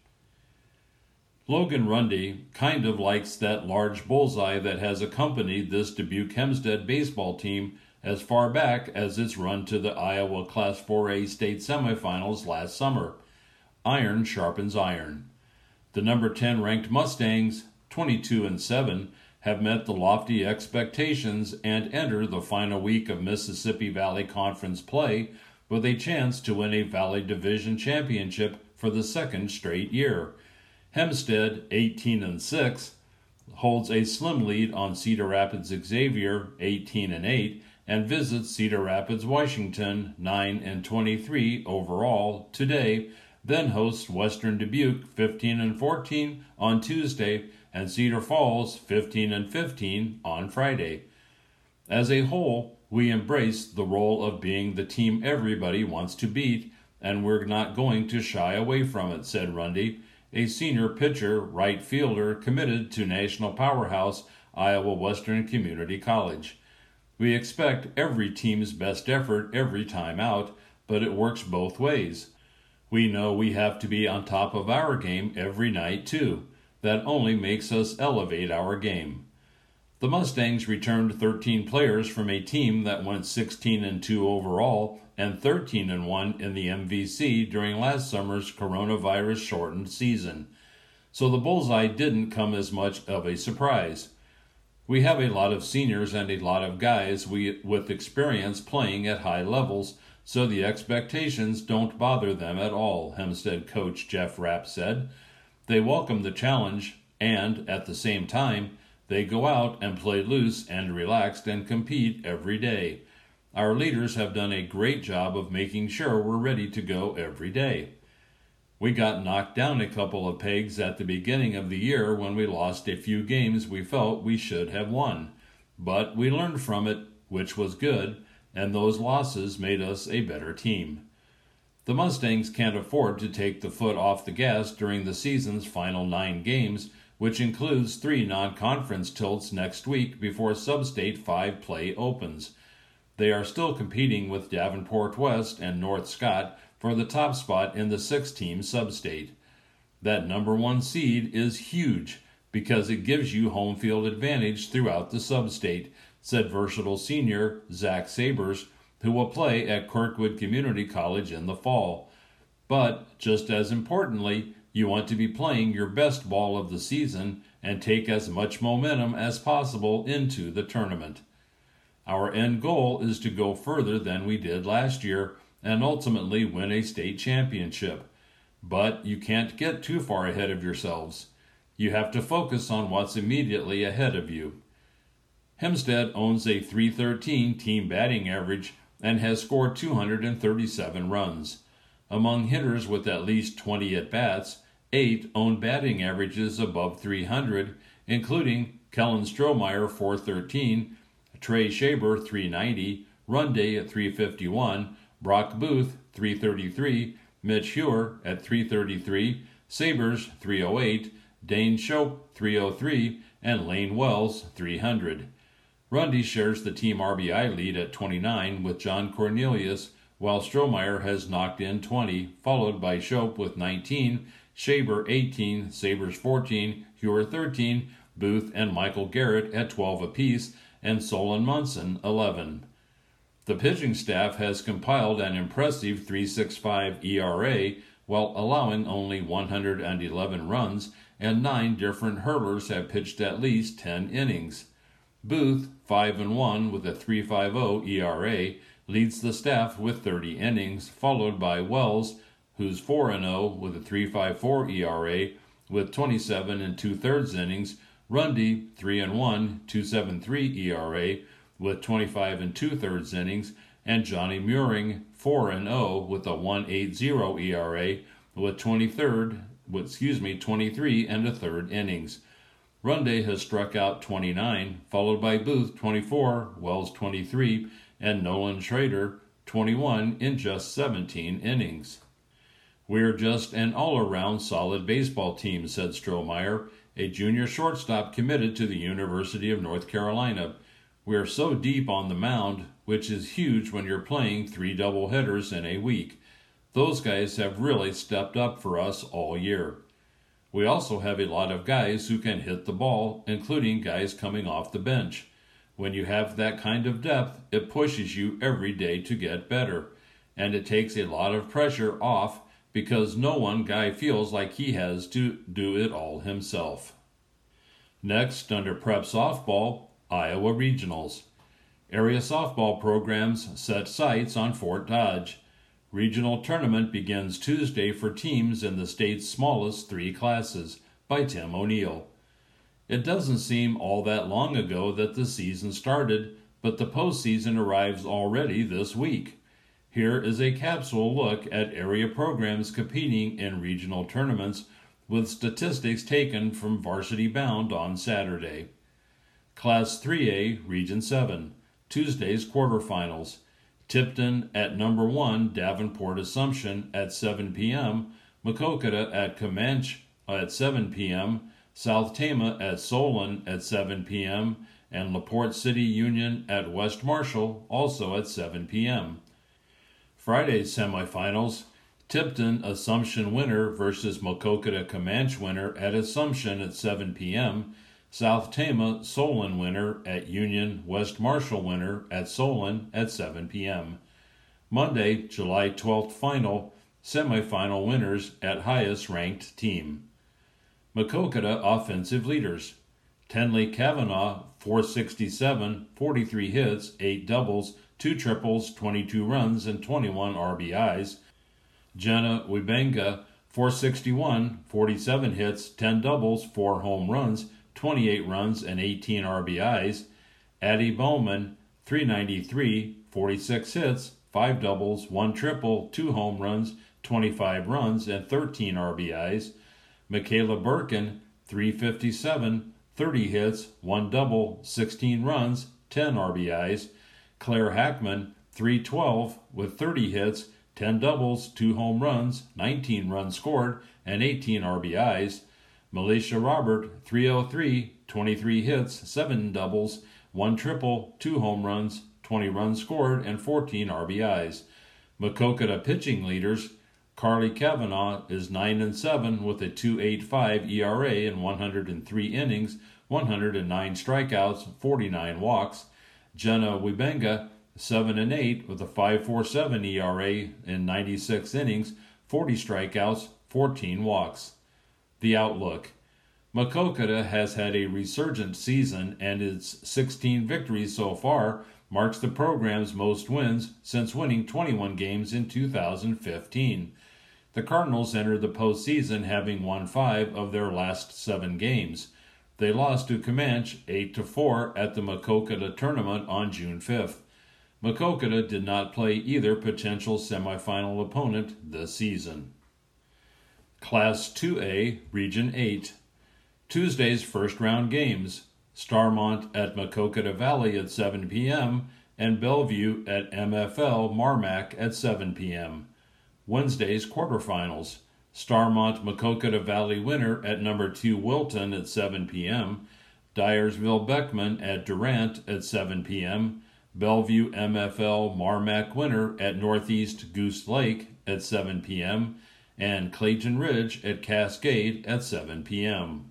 Speaker 1: Logan Rundy kind of likes that large bullseye that has accompanied this Dubuque Hempstead baseball team as far back as its run to the Iowa Class four A state semifinals last summer. Iron sharpens iron. The number ten ranked Mustangs, twenty-two and seven, have met the lofty expectations and enter the final week of Mississippi Valley Conference play with a chance to win a Valley Division championship for the second straight year. Hempstead, eighteen and six, holds a slim lead on Cedar Rapids Xavier, eighteen and eight, and visits Cedar Rapids Washington, nine and twenty-three overall today, then hosts Western Dubuque, fifteen and fourteen, on Tuesday, and Cedar Falls, fifteen and fifteen, on Friday. As a whole, we embrace the role of being the team everybody wants to beat, and we're not going to shy away from it, said Rundy, a senior pitcher, right fielder committed to national powerhouse Iowa Western Community College. We expect every team's best effort every time out, but it works both ways. We know we have to be on top of our game every night, too. That only makes us elevate our game. The Mustangs returned thirteen players from a team that went sixteen and two overall and thirteen and one in the M V C during last summer's coronavirus-shortened season. So the bullseye didn't come as much of a surprise. We have a lot of seniors and a lot of guys we, with experience playing at high levels, so the expectations don't bother them at all, Hempstead coach Jeff Rapp said. They welcome the challenge, and, at the same time, They go out and play loose and relaxed and compete every day. Our leaders have done a great job of making sure we're ready to go every day. We got knocked down a couple of pegs at the beginning of the year when we lost a few games we felt we should have won. But we learned from it, which was good, and those losses made us a better team. The Mustangs can't afford to take the foot off the gas during the season's final nine games, which includes three non-conference tilts next week before Sub-State five play opens. They are still competing with Davenport West and North Scott for the top spot in the six-team Sub-State. That number one seed is huge because it gives you home field advantage throughout the Sub-State, said versatile senior Zach Sabers, who will play at Kirkwood Community College in the fall. But, just as importantly, you want to be playing your best ball of the season and take as much momentum as possible into the tournament. Our end goal is to go further than we did last year and ultimately win a state championship. But you can't get too far ahead of yourselves. You have to focus on what's immediately ahead of you. Hempstead owns a three thirteen team batting average and has scored two hundred thirty-seven runs. Among hitters with at least twenty at-bats, eight own batting averages above three hundred, including Kellen Strohmeyer four thirteen, Trey Shaber three ninety, Runday at three fifty-one, Brock Booth three thirty-three, Mitch Hewer at three thirty-three, Sabers three oh eight, Dane Shope three oh three, and Lane Wells three hundred. Rundy shares the team R B I lead at twenty-nine with John Cornelius, while Strohmeyer has knocked in twenty, followed by Shope with nineteen, Shaber eighteen, Sabers fourteen, Hewer thirteen, Booth and Michael Garrett at twelve apiece, and Solon Munson eleven. The pitching staff has compiled an impressive three point six five E R A while allowing only one hundred eleven runs, and nine different hurlers have pitched at least ten innings. Booth, five and one with a three point five oh E R A, leads the staff with thirty innings, followed by Wells, who's four and oh with a three point five four E R A with twenty-seven and two-thirds innings, Rundy, three and one, two point seven three E R A with twenty-five and two-thirds innings, and Johnny Muring, four and oh with a one point eight oh E R A with twenty-third, with, excuse me, twenty-three and a third innings. Runday has struck out twenty-nine, followed by Booth twenty-four, Wells twenty-three, and Nolan Schrader twenty-one in just seventeen innings. We're just an all-around solid baseball team, said Strohmeyer, a junior shortstop committed to the University of North Carolina. We're so deep on the mound, which is huge when you're playing three doubleheaders in a week. Those guys have really stepped up for us all year. We also have a lot of guys who can hit the ball, including guys coming off the bench. When you have that kind of depth, it pushes you every day to get better, and it takes a lot of pressure off because no one guy feels like he has to do it all himself. Next, under prep softball, Iowa Regionals. Area softball programs set sights on Fort Dodge. Regional tournament begins Tuesday for teams in the state's smallest three classes, by Tim O'Neill. It doesn't seem all that long ago that the season started, but the postseason arrives already this week. Here is a capsule look at area programs competing in regional tournaments with statistics taken from Varsity Bound on Saturday. Class three A, Region seven, Tuesday's quarterfinals. Tipton at number one, Davenport Assumption at seven p.m., Maquoketa at Comanche at seven p.m., South Tama at Solon at seven p.m., and LaPorte City Union at West Marshall also at seven p.m. Friday's semifinals, Tipton Assumption winner versus Maquoketa Comanche winner at Assumption at seven p.m., South Tama Solon winner at Union, West Marshall winner at Solon at seven p.m. Monday, July twelfth final, semifinal winners at highest ranked team. Maquoketa offensive leaders. Tenley Kavanaugh, four sixty-seven, forty-three hits, eight doubles, two triples, twenty-two runs, and twenty-one R B Is. Jenna Wibenga, four sixty-one, forty-seven hits, ten doubles, four home runs, twenty-eight runs and eighteen R B Is. Addie Bowman, three ninety-three, forty-six hits, five doubles, one triple, two home runs, twenty-five runs, and thirteen R B Is. Michaela Birkin, three fifty-seven, thirty hits, one double, sixteen runs, ten R B Is. Claire Hackman, three twelve, with thirty hits, ten doubles, two home runs, nineteen runs scored, and eighteen R B Is. Malaysia Robert, three oh three, twenty-three hits, seven doubles, one triple, two home runs, twenty runs scored, and fourteen R B Is. Maquoketa pitching leaders, Carly Kavanaugh is nine and seven with a two point eight five E R A in one hundred three innings, one hundred nine strikeouts, forty-nine walks. Jenna Wibenga, seven and eight with a five point four seven E R A in ninety-six innings, forty strikeouts, fourteen walks. The outlook. Maquoketa has had a resurgent season, and its sixteen victories so far marks the program's most wins since winning twenty-one games in two thousand fifteen. The Cardinals entered the postseason having won five of their last seven games. They lost to Comanche eight to four at the Maquoketa tournament on June fifth. Maquoketa did not play either potential semifinal opponent this season. Class two A, Region eight. Tuesday's first-round games. Starmont at Maquoketa Valley at seven p.m. and Bellevue at M F L Marmac at seven p.m. Wednesday's quarterfinals. Starmont Maquoketa Valley winner at number two Wilton at seven p.m. Dyersville Beckman at Durant at seven p.m. Bellevue M F L Marmac winner at Northeast Goose Lake at seven p.m. and Clayton Ridge at Cascade at seven p.m.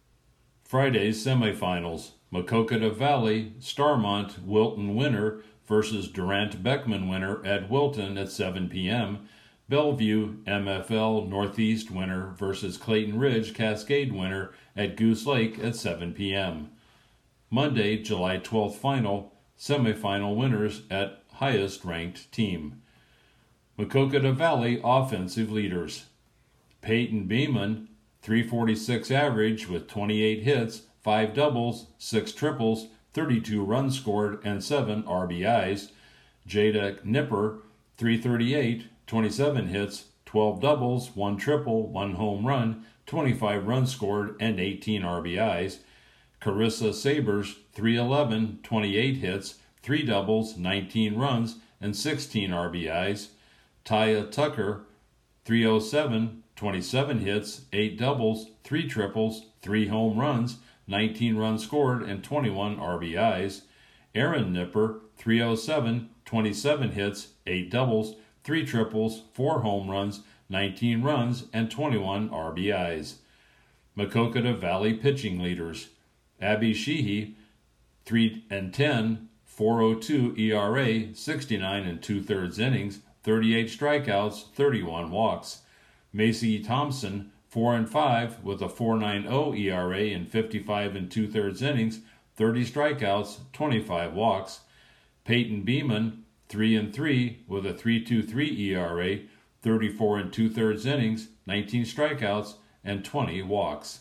Speaker 1: Friday's semifinals. Maquoketa Valley Starmont Wilton winner versus Durant Beckman winner at Wilton at seven p.m. Bellevue M F L Northeast winner versus Clayton Ridge Cascade winner at Goose Lake at seven p.m. Monday, July twelfth final, semifinal winners at highest ranked team. Maquoketa Valley offensive leaders. Peyton Beeman, three forty-six average with twenty-eight hits, five doubles, six triples, thirty-two runs scored, and seven R B Is. Jada Nipper, three thirty-eight, twenty-seven hits, twelve doubles, one triple, one home run, twenty-five runs scored, and eighteen R B Is. Carissa Sabers, three eleven, twenty-eight hits, three doubles, nineteen runs, and sixteen R B Is. Taya Tucker, three oh seven, twenty-seven hits, eight doubles, three triples, three home runs, nineteen runs scored, and twenty-one R B Is. Aaron Nipper, three oh seven, twenty-seven hits, eight doubles, three triples, four home runs, nineteen runs, and twenty-one R B Is. Maquoketa Valley pitching leaders. Abby Sheehy, three and ten, four oh two E R A, sixty-nine and two-thirds innings, thirty-eight strikeouts, thirty-one walks. Macy Thompson, four and five with a four point nine oh E R A in fifty-five and two-thirds innings, thirty strikeouts, twenty-five walks. Peyton Beeman, three and three with a three point two three E R A, thirty-four and two-thirds innings, nineteen strikeouts, and twenty walks.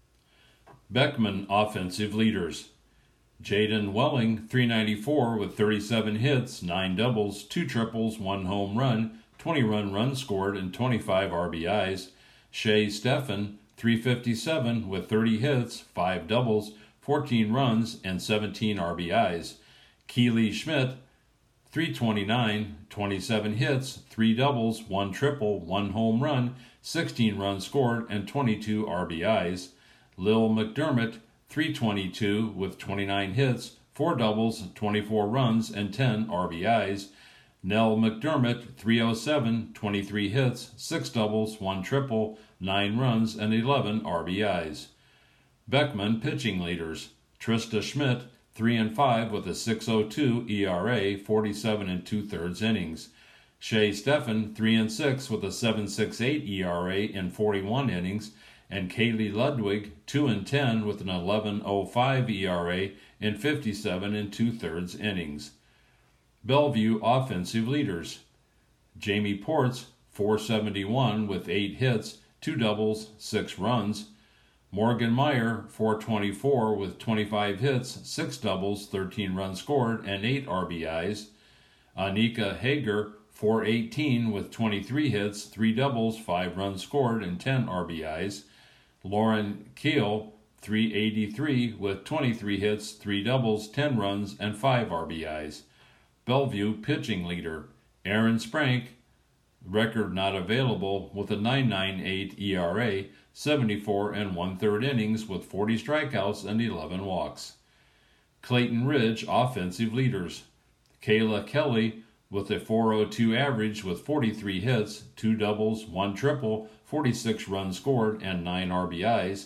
Speaker 1: Beckman offensive leaders. Jaden Welling, three ninety-four with thirty-seven hits, nine doubles, two triples, one home run, twenty run runs scored, and twenty-five R B Is. Shay Steffen, three fifty-seven with thirty hits, five doubles, fourteen runs, and seventeen R B Is. Keely Schmidt, three twenty-nine, twenty-seven hits, three doubles, one triple, one home run, sixteen runs scored, and twenty-two R B Is. Lil McDermott, three twenty-two with twenty-nine hits, four doubles, twenty-four runs, and ten R B Is. Nell McDermott, three oh seven, twenty-three hits, six doubles, one triple, nine runs, and eleven R B Is. Beckman pitching leaders. Trista Schmidt, three and five with a six oh two E R A, forty-seven and two-thirds innings. Shay Steffen, three and six with a seven point six eight E R A in forty-one innings, and Kaylee Ludwig, two and ten with an eleven point oh five E R A in fifty-seven and two-thirds innings. Bellevue offensive leaders. Jamie Ports, four seventy-one with eight hits, two doubles, six runs. Morgan Meyer, four twenty-four with twenty-five hits, six doubles, thirteen runs scored, and eight R B Is. Anika Hager, four eighteen with twenty-three hits, three doubles, five runs scored, and ten R B Is. Lauren Keel, three eighty-three with twenty-three hits, three doubles, ten runs, and five R B Is. Bellevue pitching leader, Aaron Sprank, record not available, with a nine point nine eight E R A, seventy-four and one-third innings with forty strikeouts and eleven walks. Clayton Ridge offensive leaders, Kayla Kelly with a four oh two average with forty-three hits, two doubles, one triple, forty-six runs scored, and nine R B Is.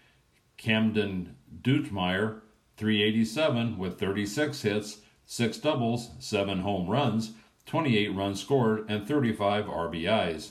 Speaker 1: Camden Dutemeyer, three eighty-seven with thirty-six hits, six doubles, seven home runs, twenty-eight runs scored, and thirty-five R B Is.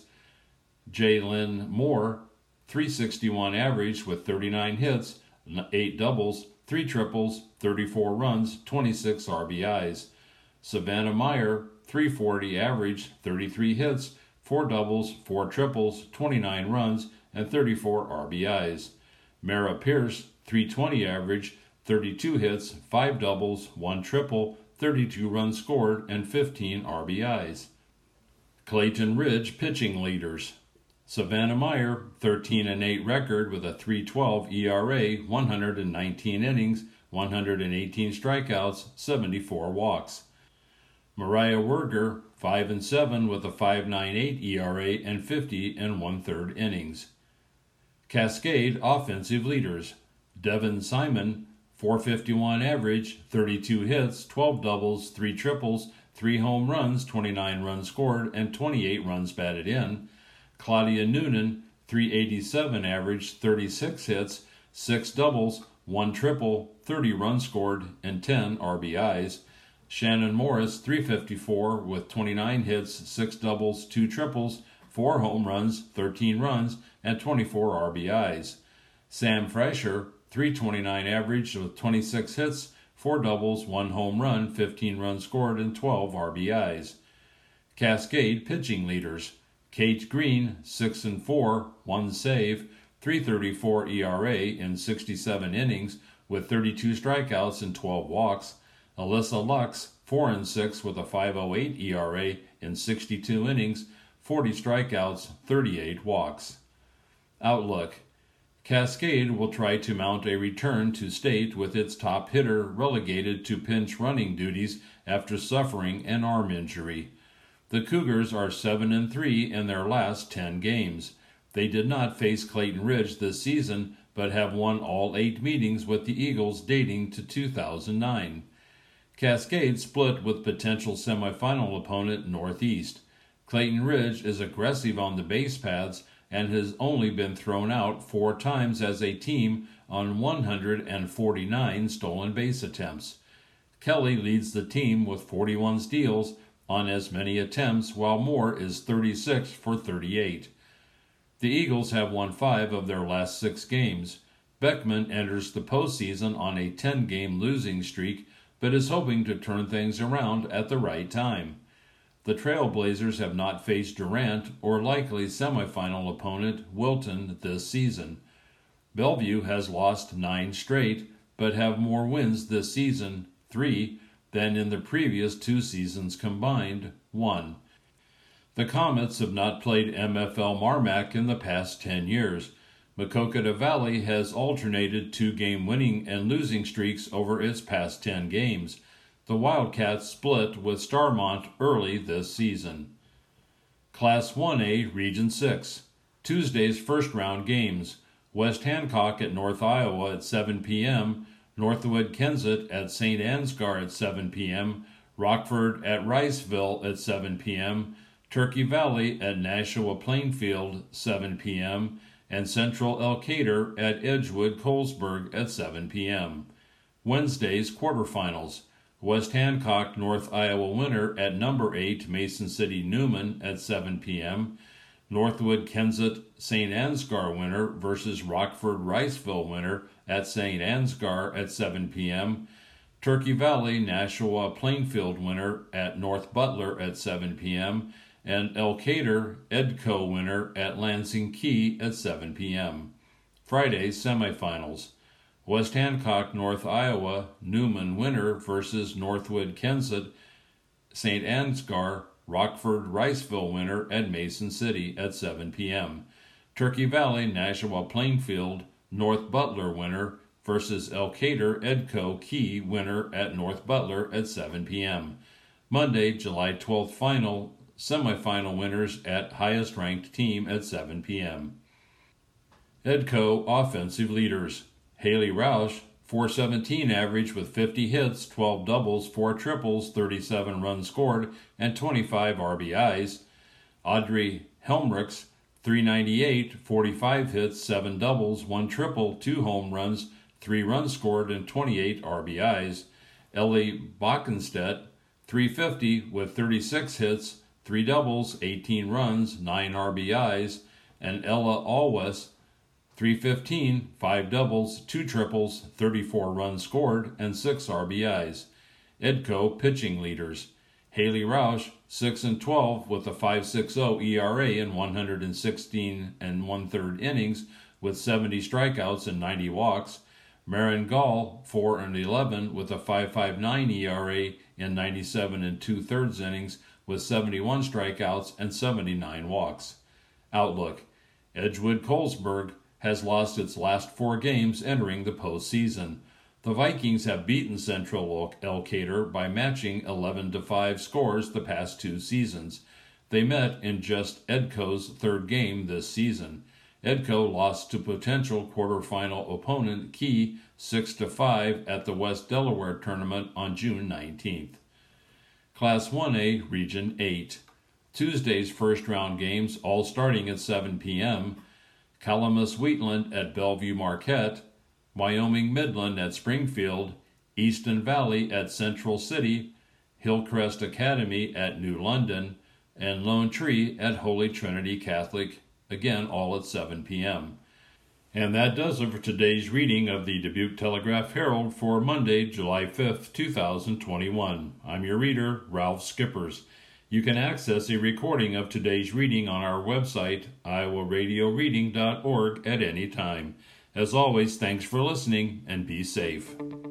Speaker 1: Jaylyn Moore, three sixty-one average with thirty-nine hits, eight doubles, three triples, thirty-four runs, twenty-six R B Is. Savannah Meyer, three forty average, thirty-three hits, four doubles, four triples, twenty-nine runs, and thirty-four R B Is. Mara Pierce, three twenty average, thirty-two hits, five doubles, one triple, thirty-two runs scored, and fifteen R B Is. Clayton Ridge pitching leaders, Savannah Meyer, thirteen and eight record with a three twelve E R A, one hundred nineteen innings, one hundred eighteen strikeouts, seventy-four walks. Mariah Werger, five and seven with a five ninety-eight E R A and fifty and one-third innings. Cascade offensive leaders, Devin Simon, four fifty-one average, thirty-two hits, twelve doubles, three triples, three home runs, twenty-nine runs scored, and twenty-eight runs batted in. Claudia Noonan, three eighty-seven average, thirty-six hits, six doubles, one triple, thirty runs scored, and ten R B Is. Shannon Morris, three fifty-four with twenty-nine hits, six doubles, two triples, four home runs, thirteen runs, and twenty-four R B Is. Sam Fresher, three twenty-nine average with twenty-six hits, four doubles, one home run, fifteen runs scored, and twelve R B Is. Cascade pitching leaders, Kate Green, six and four, one save, three thirty-four E R A in sixty-seven innings with thirty-two strikeouts and twelve walks. Alyssa Lux, four and six with a five oh eight E R A in sixty-two innings, forty strikeouts, thirty-eight walks. Outlook: Cascade will try to mount a return to state with its top hitter relegated to pinch running duties after suffering an arm injury. The Cougars are seven and three in their last ten games. They did not face Clayton Ridge this season, but have won all eight meetings with the Eagles dating to two thousand nine. Cascade split with potential semifinal opponent Northeast. Clayton Ridge is aggressive on the base paths and has only been thrown out four times as a team on one hundred forty-nine stolen base attempts. Kelly leads the team with forty-one steals on as many attempts, while Moore is thirty-six for thirty-eight. The Eagles have won five of their last six games. Beckman enters the postseason on a ten-game losing streak, but is hoping to turn things around at the right time. The Trailblazers have not faced Durant or likely semifinal opponent Wilton this season. Bellevue has lost nine straight, but have more wins this season, three, than in the previous two seasons combined, one. The Comets have not played M F L Marmac in the past ten years. Maquoketa Valley has alternated two-game winning and losing streaks over its past ten games. The Wildcats split with Starmont early this season. Class one A Region six. Tuesday's first-round games. West Hancock at North Iowa at seven p.m., Northwood Kensett at Saint Ansgar at seven p.m., Rockford at Riceville at seven p.m., Turkey Valley at Nashua Plainfield seven p.m., and Central Elkader at Edgewood Colesburg at seven p.m. Wednesday's quarterfinals. West Hancock North Iowa winner at number eight Mason City Newman at seven p.m. Northwood Kensett Saint Ansgar winner versus Rockford Riceville winner at Saint Ansgar at seven p.m. Turkey Valley Nashua Plainfield winner at North Butler at seven p.m. and Elkader Edco winner at Lansing Key at seven p.m. Friday, semifinals. West Hancock, North Iowa, Newman winner versus Northwood, Kensett, Saint Ansgar, Rockford, Riceville winner at Mason City at seven p.m. Turkey Valley, Nashua, Plainfield, North Butler winner versus Elkader, Edco, Key winner at North Butler at seven p.m. Monday, July twelfth final, semifinal winners at highest ranked team at seven p.m. Edco offensive leaders. Haley Roush, four seventeen average with fifty hits, twelve doubles, four triples, thirty-seven runs scored, and twenty-five R B Is. Audrey Helmrichs, three ninety-eight, forty-five hits, seven doubles, one triple, two home runs, three runs scored, and twenty-eight R B Is. Ellie Bockenstedt, three fifty with thirty-six hits, three doubles, eighteen runs, nine R B Is. And Ella Alwes, three fifteen, five doubles, two triples, thirty-four runs scored, and six R B Is. Edco pitching leaders. Haley Roush, six and twelve with a five point six oh E R A in one hundred sixteen and one-third innings with seventy strikeouts and ninety walks. Marin Gall, four and eleven with a five point five nine E R A in ninety-seven and two-thirds innings with seventy-one strikeouts and seventy-nine walks. Outlook. Edgewood Colesburg has lost its last four games entering the postseason. The Vikings have beaten Central Elkader by matching eleven to five scores the past two seasons. They met in just Edco's third game this season. Edco lost to potential quarterfinal opponent Key six to five at the West Delaware Tournament on June nineteenth. Class one A, Region eight. Tuesday's first-round games all starting at seven p.m. Calamus Wheatland at Bellevue Marquette, Wyoming Midland at Springfield, Easton Valley at Central City, Hillcrest Academy at New London, and Lone Tree at Holy Trinity Catholic, again all at seven p.m. And that does it for today's reading of the Dubuque Telegraph-Herald for Monday, July fifth, two thousand twenty-one. I'm your reader, Ralph Skippers. You can access a recording of today's reading on our website, iowa radio reading dot org, at any time. As always, thanks for listening and be safe.